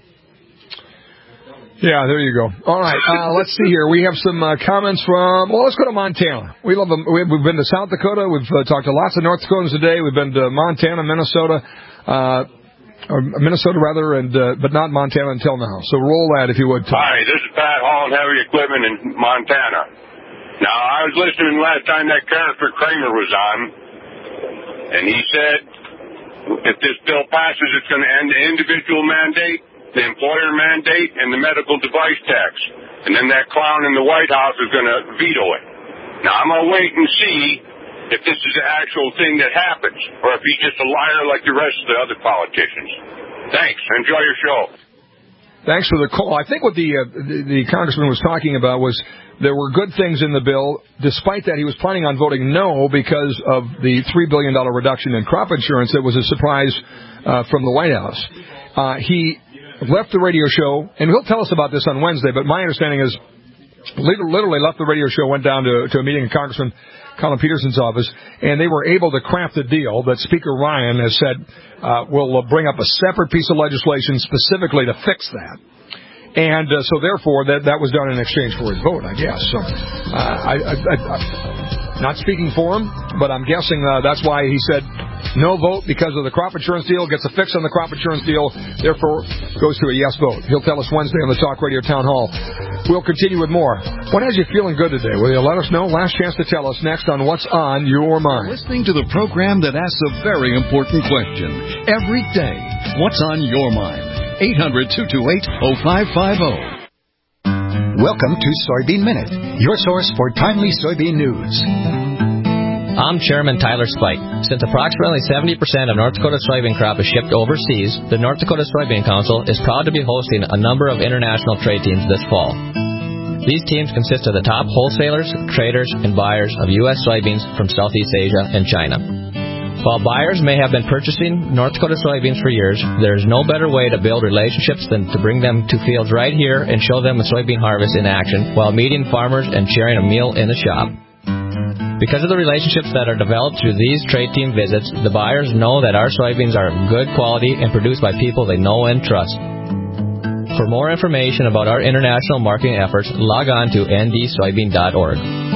Yeah, there you go. All right, uh, let's see here. We have some uh, comments from, well, let's go to Montana. We love them. We've been to South Dakota. We've uh, talked to lots of North Dakotans today. We've been to Montana, Minnesota, uh, or Minnesota rather, and uh, but not Montana until now. So roll that if you would. Tom. Hi, this is Pat hauling heavy equipment in Montana. Now, I was listening last time that Christopher Kramer was on, and he said if this bill passes, it's going to end the individual mandate, the employer mandate, and the medical device tax. And then that clown in the White House is going to veto it. Now, I'm going to wait and see if this is the actual thing that happens, or if he's just a liar like the rest of the other politicians. Thanks. Enjoy your show. Thanks for the call. I think what the, uh, the the congressman was talking about was there were good things in the bill. Despite that, he was planning on voting no because of the three billion dollars reduction in crop insurance that was a surprise uh, from the White House. Uh, he left the radio show, and he'll tell us about this on Wednesday, but my understanding is literally left the radio show, went down to, to a meeting in Congressman Colin Peterson's office, and they were able to craft a deal that Speaker Ryan has said uh, will bring up a separate piece of legislation specifically to fix that. And uh, so, therefore, that that was done in exchange for his vote, I guess. So, uh, I, I, I, I, not speaking for him, but I'm guessing uh, that's why he said no vote because of the crop insurance deal, gets a fix on the crop insurance deal, therefore goes to a yes vote. He'll tell us Wednesday on the Talk Radio Town Hall. We'll continue with more. What has you feeling good today? Will you let us know? Last chance to tell us next on What's on Your Mind. Listening to the program that asks a very important question every day. What's on your mind? eight hundred, two two eight, oh five five oh. Welcome to Soybean Minute, your source for timely soybean news. I'm Chairman Tyler Spike. Since approximately seventy percent of North Dakota's soybean crop is shipped overseas, the North Dakota Soybean Council is proud to be hosting a number of international trade teams this fall. These teams consist of the top wholesalers, traders, and buyers of U S soybeans from Southeast Asia and China. While buyers may have been purchasing North Dakota soybeans for years, there's no better way to build relationships than to bring them to fields right here and show them a soybean harvest in action while meeting farmers and sharing a meal in the shop. Because of the relationships that are developed through these trade team visits, the buyers know that our soybeans are of good quality and produced by people they know and trust. For more information about our international marketing efforts, log on to n d soybean dot org.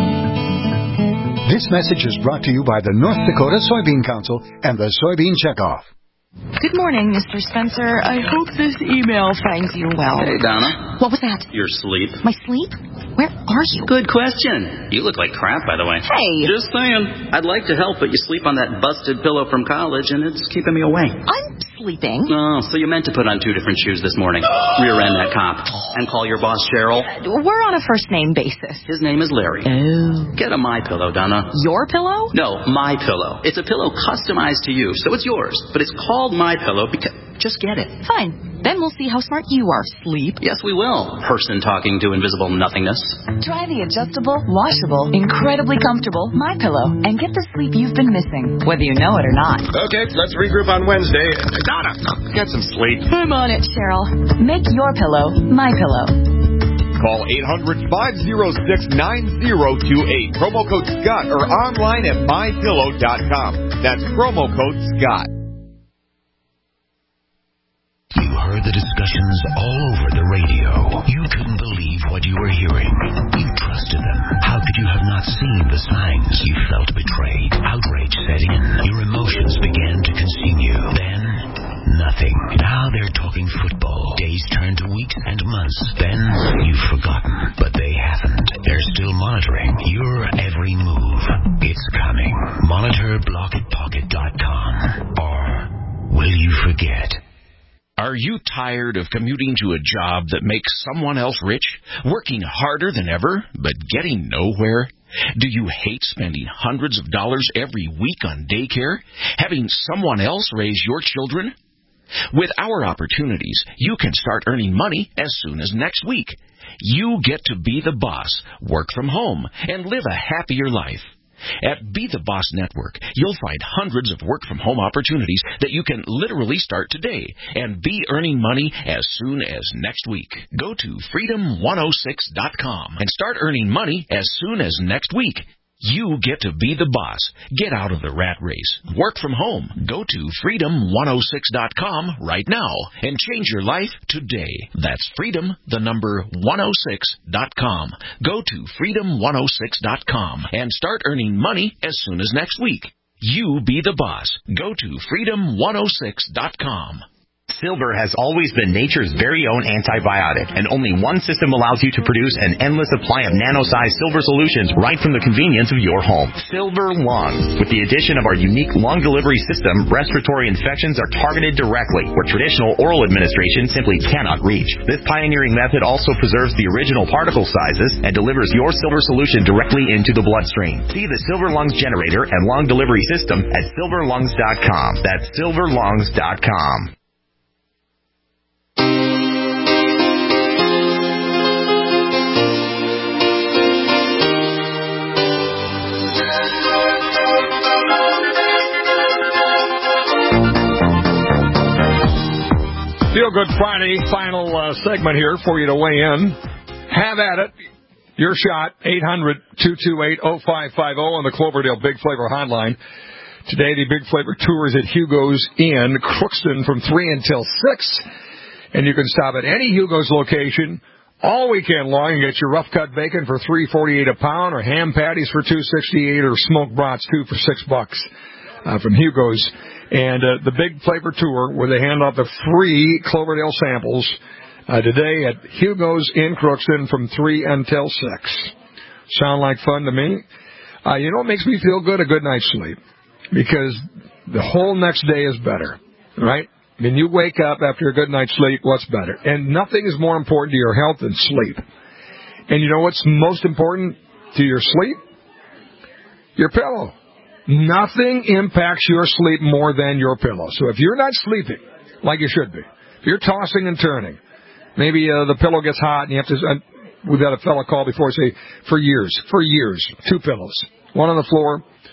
This message is brought to you by the North Dakota Soybean Council and the Soybean Checkoff. Good morning, Mister Spencer. I hope this email finds you well. Hey, Donna. What was that? Your sleep. My sleep? Where are you? Good question. You look like crap, by the way. Hey. Just saying. I'd like to help, but you sleep on that busted pillow from college, and it's keeping me awake. I'm sleeping. Oh, so you meant to put on two different shoes this morning. Rear-end that cop. And call your boss, Cheryl. We're on a first-name basis. His name is Larry. Oh. Get a My Pillow, Donna. Your pillow? No, My Pillow. It's a pillow customized to you, so it's yours. But it's called My Pillow because... Just get it. Fine. Then we'll see how smart you are, sleep. Yes, we will. Person talking to invisible nothingness. Try the adjustable, washable, incredibly comfortable My Pillow and get the sleep you've been missing, whether you know it or not. Okay, let's regroup on Wednesday. Donna, get some sleep. I'm on it, Cheryl. Make your pillow My Pillow. Call eight hundred, five oh six, nine oh two eight. Promo code Scott or online at my pillow dot com. That's promo code Scott. You heard the discussions all over the radio. You couldn't believe what you were hearing. You trusted them. How could you have not seen the signs? You felt betrayed. Outrage set in. Your emotions began to consume you. Then, nothing. Now they're talking football. Days turn to weeks and months. Then, you've forgotten. But they haven't. They're still monitoring your every move. It's coming. Monitor block it pocket dot com. Or will you forget? Are you tired of commuting to a job that makes someone else rich, working harder than ever, but getting nowhere? Do you hate spending hundreds of dollars every week on daycare, having someone else raise your children? With our opportunities, you can start earning money as soon as next week. You get to be the boss, work from home, and live a happier life. At Be the Boss Network, you'll find hundreds of work-from-home opportunities that you can literally start today and be earning money as soon as next week. Go to freedom one oh six dot com and start earning money as soon as next week. You get to be the boss. Get out of the rat race. Work from home. Go to freedom one oh six dot com right now and change your life today. That's freedom, the number one oh six dot com. Go to freedom one oh six dot com and start earning money as soon as next week. You be the boss. Go to freedom one oh six dot com. Silver has always been nature's very own antibiotic, and only one system allows you to produce an endless supply of nano-sized silver solutions right from the convenience of your home. Silver Lungs. With the addition of our unique lung delivery system, respiratory infections are targeted directly, where traditional oral administration simply cannot reach. This pioneering method also preserves the original particle sizes and delivers your silver solution directly into the bloodstream. See the Silver Lungs generator and lung delivery system at silver lungs dot com. That's silver lungs dot com. Feel Good Friday, final uh, segment here for you to weigh in. Have at it. Your shot, eight hundred, two two eight, oh five five oh on the Cloverdale Big Flavor Hotline. Today, the Big Flavor Tour is at Hugo's in Crookston from three until six. And you can stop at any Hugo's location all weekend long and get your rough-cut bacon for three forty-eight a pound, or ham patties for two sixty-eight, or smoked brats two for six bucks uh, from Hugo's. And uh, the Big Flavor Tour, where they hand out the free Cloverdale samples uh, today at Hugo's in Crookston from three until six. Sound like fun to me? Uh, you know what makes me feel good? A good night's sleep. Because the whole next day is better, right? I mean, you wake up after a good night's sleep, what's better? And nothing is more important to your health than sleep. And you know what's most important to your sleep? Your pillow. Nothing impacts your sleep more than your pillow. So if you're not sleeping like you should be, if you're tossing and turning, maybe uh, the pillow gets hot and you have to, uh, we've had a fella call before say, for years, for years, two pillows, one on the floor,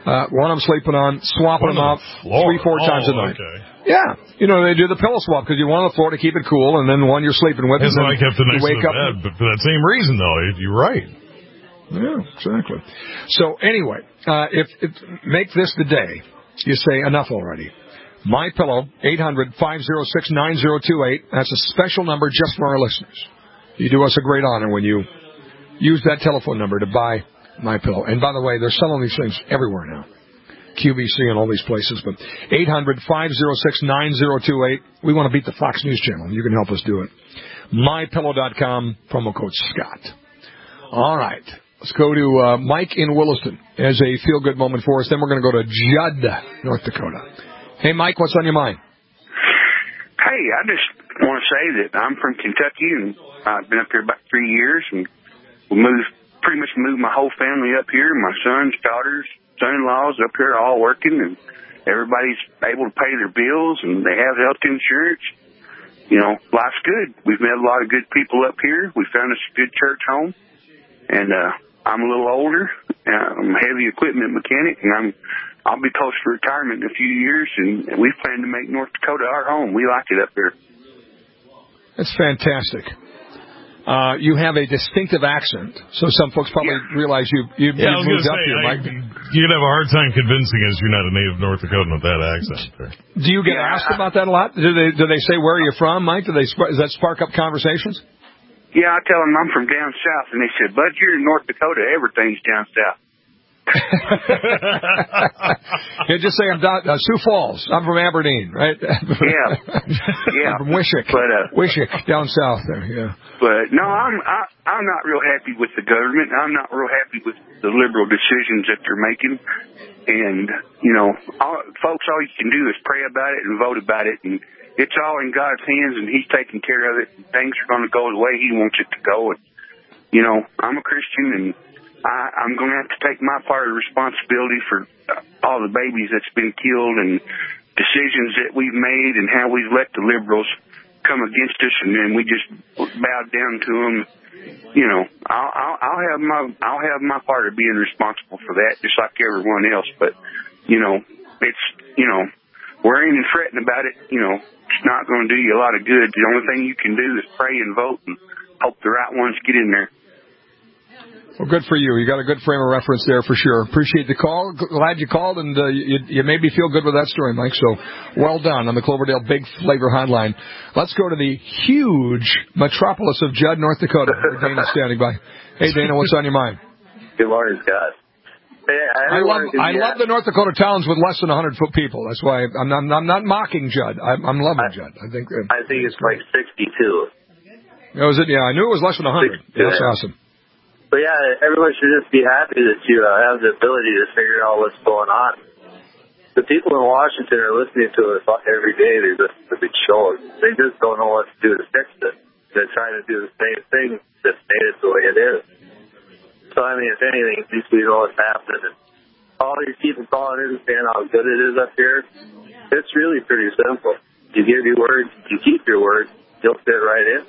Uh, one I'm sleeping on, swapping them out three, four oh, times a night. Okay. Yeah. You know, they do the pillow swap because you want on the floor to keep it cool, and then one you're sleeping with. That's why I kept the you next wake to the up bed, but for that same reason, though, you're right. Yeah, exactly. So anyway, uh, if, if make this the day you say enough already. My Pillow, eight hundred, five oh six, nine oh two eight. That's a special number just for our listeners. You do us a great honor when you use that telephone number to buy My Pillow. And by the way, they're selling these things everywhere now. Q V C and all these places. But eight hundred, five oh six, nine oh two eight. We want to beat the Fox News Channel. You can help us do it. my pillow dot com, promo code Scott. All right. Let's go to uh, Mike in Williston as a feel-good moment for us. Then we're going to go to Judd, North Dakota. Hey, Mike, what's on your mind? Hey, I just want to say that I'm from Kentucky, and I've been up here about three years, and we moved, pretty much moved my whole family up here. My sons, daughters, son-in-laws up here all working, and everybody's able to pay their bills, and they have health insurance. You know, life's good. We've met a lot of good people up here. We found us a good church home, and uh, I'm a little older. I'm a heavy equipment mechanic, and I'm I'll be close to retirement in a few years, and we plan to make North Dakota our home. We like it up here. That's fantastic. Uh, you have a distinctive accent, so some folks probably yeah. realize you you yeah, you've moved say, up here, I, Mike. You'd have a hard time convincing us you're not a native North Dakotan with that accent. Do you get yeah, asked I, about that a lot? Do they do they say where are you from, Mike? Do they does that spark up conversations? Yeah, I tell them I'm from down south, and they said, "Bud, you're in North Dakota. Everything's down south." Yeah, just say I'm down, uh, Sioux Falls. I'm from Aberdeen, right? Yeah, yeah. I'm from Wishick, but uh, Wishick down south there. Yeah. But no, I'm I, I'm not real happy with the government. I'm not real happy with the liberal decisions that they're making. And you know, all, folks, all you can do is pray about it and vote about it, and it's all in God's hands, and He's taking care of it. And things are going to go the way He wants it to go. And you know, I'm a Christian, and I, I'm going to have to take my part of the responsibility for all the babies that's been killed and decisions that we've made and how we've let the liberals come against us, and then we just bowed down to them. You know, I'll, I'll, I'll have my I'll have my part of being responsible for that, just like everyone else. But you know, it's you know, worrying and fretting about it, you know, it's not going to do you a lot of good. The only thing you can do is pray and vote and hope the right ones get in there. Well, good for you. You got a good frame of reference there for sure. Appreciate the call. Glad you called, and uh, you, you made me feel good with that story, Mike. So well done on the Cloverdale Big Flavor Hotline. Let's go to the huge metropolis of Judd, North Dakota. Dana's standing by. Hey, Dana, what's on your mind? Good morning, Scott. Hey, I, I love I love the North Dakota towns with less than one hundred foot people. That's why I'm not, I'm not mocking Judd. I'm, I'm loving I, Judd. I think uh, I think it's like sixty-two. Oh, is it? Yeah, I knew it was less than one hundred. Yeah, that's awesome. But yeah, everyone should just be happy that you uh, have the ability to figure out what's going on. The people in Washington are listening to us every day. They listen to the show. They just don't know what to do to fix it. They're trying to do the same thing, just made it the way it is. So, I mean, if anything, at least we know what's happening. And all these people calling in and saying how good it is up here, it's really pretty simple. You give your word, you keep your word, you'll fit right in.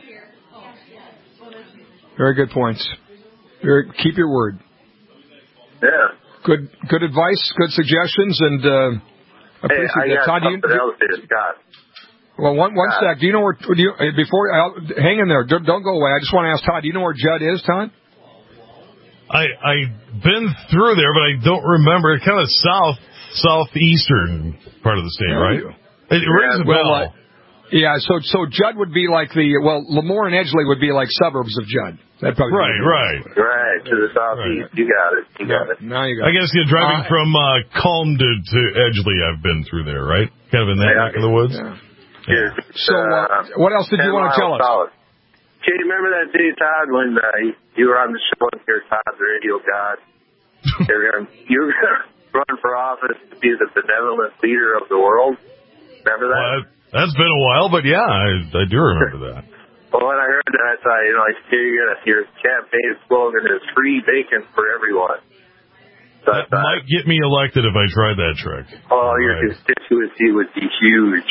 Very good points. Very, keep your word. Yeah. Good, good advice, good suggestions, and uh, appreciate hey, I that. got Todd, do you, something else here, Scott. Well, one one Scott. sec. Do you know where? Do you, before I'll, hang in there. Don't, don't go away. I just want to ask Todd. Do you know where Judd is, Todd? I I've been through there, but I don't remember. Kind of south southeastern part of the state, right? It, it rings a bell. Well, uh, yeah. So so Judd would be like the well, Lemoore and Edgeley would be like suburbs of Judd. That probably right, right, right to the southeast. Right. You got it. You got yeah, it. Now you got I guess you're driving uh, from uh, Culm to, to Edgeley. I've been through there, right? Kind of in that neck of the woods. Yeah. Yeah. So uh, what else did you want to tell us? South. Can you remember that day, Todd, when uh, you were on the show with your Todd, the radio god? you were going to run for office to be the benevolent leader of the world. Remember that? Well, that's been a while, but yeah, I, I do remember that. Well, when I heard that, I thought, you know, like, you're gonna, your campaign slogan is free bacon for everyone. So that thought, might get me elected if I tried that trick. Oh, your right. constituency would be huge.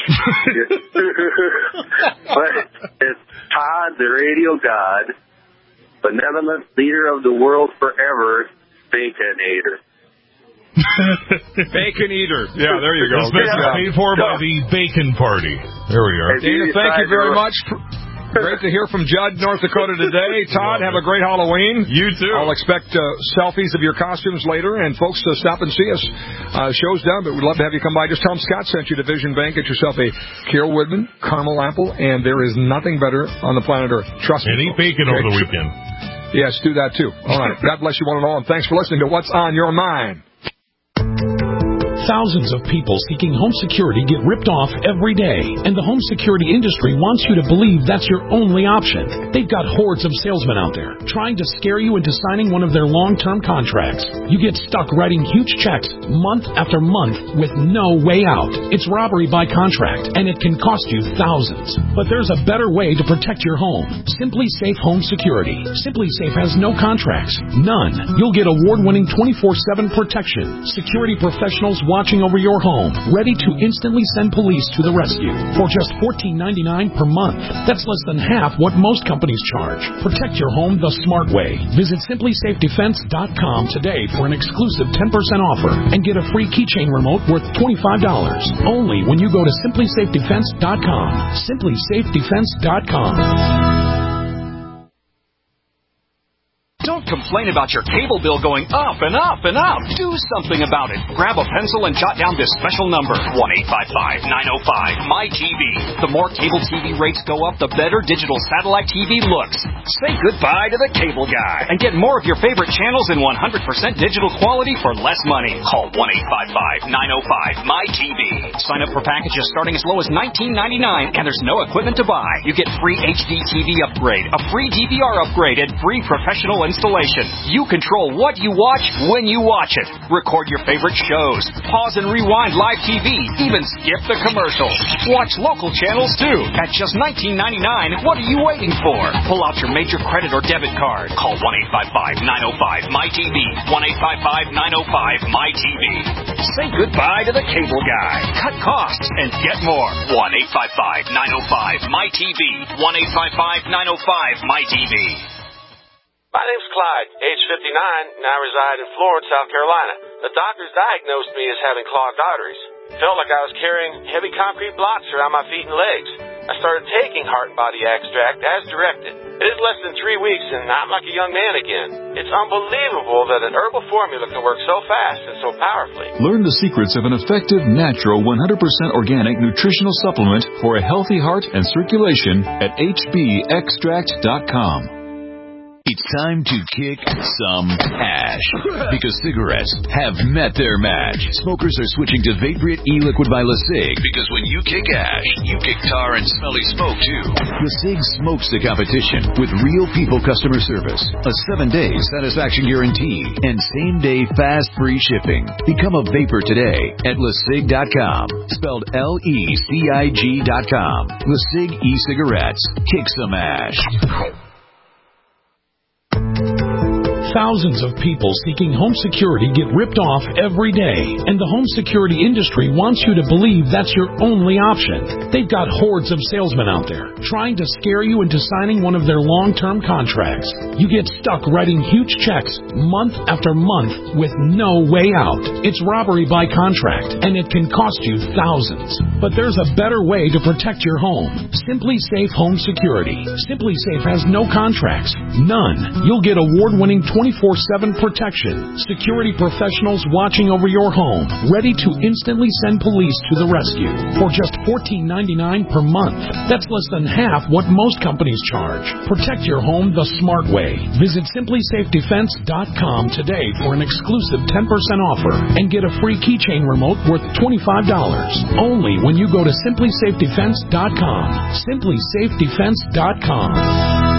But it's Todd, the radio god, benevolent leader of the world forever, Baconator. Bacon eater. Yeah, there you go. This message is paid for by the Bacon Party. There we are. Dana, thank you very much. Great to hear from Judd, North Dakota today. Todd, have a great Halloween. You too. I'll expect uh, selfies of your costumes later, and folks, uh, stop and see us. Uh, show's done, but we'd love to have you come by. Just tell them Scott sent you to Vision Bank. Get yourself a Carol Woodman caramel apple, and there is nothing better on the planet Earth. Trust and me. And eat bacon over the weekend. Yes, do that too. All right. God bless you one and all, and thanks for listening to What's on Your Mind. Thousands of people seeking home security get ripped off every day, and the home security industry wants you to believe that's your only option. They've got hordes of salesmen out there trying to scare you into signing one of their long-term contracts. You get stuck writing huge checks month after month with no way out. It's robbery by contract, and it can cost you thousands. But there's a better way to protect your home. Simply Safe Home Security. Simply Safe has no contracts. None. You'll get award-winning twenty-four seven protection. Security professionals watching over your home, ready to instantly send police to the rescue for just fourteen ninety-nine per month. That's less than half what most companies charge. Protect your home the smart way. Visit simply safe defense dot com today for an exclusive ten percent offer and get a free keychain remote worth twenty-five dollars. Only when you go to simply safe defense dot com. simply safe defense dot com. Don't complain about your cable bill going up and up and up. Do something about it. Grab a pencil and jot down this special number, one eight five five, nine oh five, M Y T V. The more cable T V rates go up, the better digital satellite T V looks. Say goodbye to the cable guy and get more of your favorite channels in one hundred percent digital quality for less money. Call one eight five five, nine oh five, M Y T V. Sign up for packages starting as low as nineteen ninety-nine, and there's no equipment to buy. You get free H D T V upgrade, a free D V R upgrade, and free professional installation. You control what you watch when you watch it. Record your favorite shows. Pause and rewind live T V. Even skip the commercials. Watch local channels too. At just nineteen ninety-nine, what are you waiting for? Pull out your major credit or debit card. Call one eight five five, nine oh five, M Y T V. one eight five five, nine oh five, M Y T V. Say goodbye to the cable guy. Cut costs and get more. one eight five five, nine oh five, M Y T V. one eight five five, nine oh five, M Y T V. My name's Clyde, age fifty-nine, and I reside in Florence, South Carolina. The doctors diagnosed me as having clogged arteries. Felt like I was carrying heavy concrete blocks around my feet and legs. I started taking Heart and Body Extract as directed. It is less than three weeks, and I'm like a young man again. It's unbelievable that an herbal formula can work so fast and so powerfully. Learn the secrets of an effective, natural, one hundred percent organic nutritional supplement for a healthy heart and circulation at H B extract dot com. It's time to kick some ash because cigarettes have met their match. Smokers are switching to Vaporite e-liquid by LeSig because when you kick ash, you kick tar and smelly smoke too. LeSig smokes the competition with real people customer service, a seven-day satisfaction guarantee, and same-day fast free shipping. Become a vapor today at LeSig dot com, spelled L E C I G dot com. LeSig e-cigarettes. Kick some ash. Thousands of people seeking home security get ripped off every day, and the home security industry wants you to believe that's your only option. They've got hordes of salesmen out there trying to scare you into signing one of their long-term contracts. You get stuck writing huge checks month after month with no way out. It's robbery by contract, and it can cost you thousands. But there's a better way to protect your home. Simply Safe Home Security. Simply Safe has no contracts. None. You'll get award-winning twenty-four seven protection. Security professionals watching over your home, ready to instantly send police to the rescue for just fourteen ninety-nine per month. That's less than half what most companies charge. Protect your home the smart way. Visit simply safe defense dot com today for an exclusive ten percent offer and get a free keychain remote worth twenty-five dollars. Only when you go to simply safe defense dot com. simply safe defense dot com.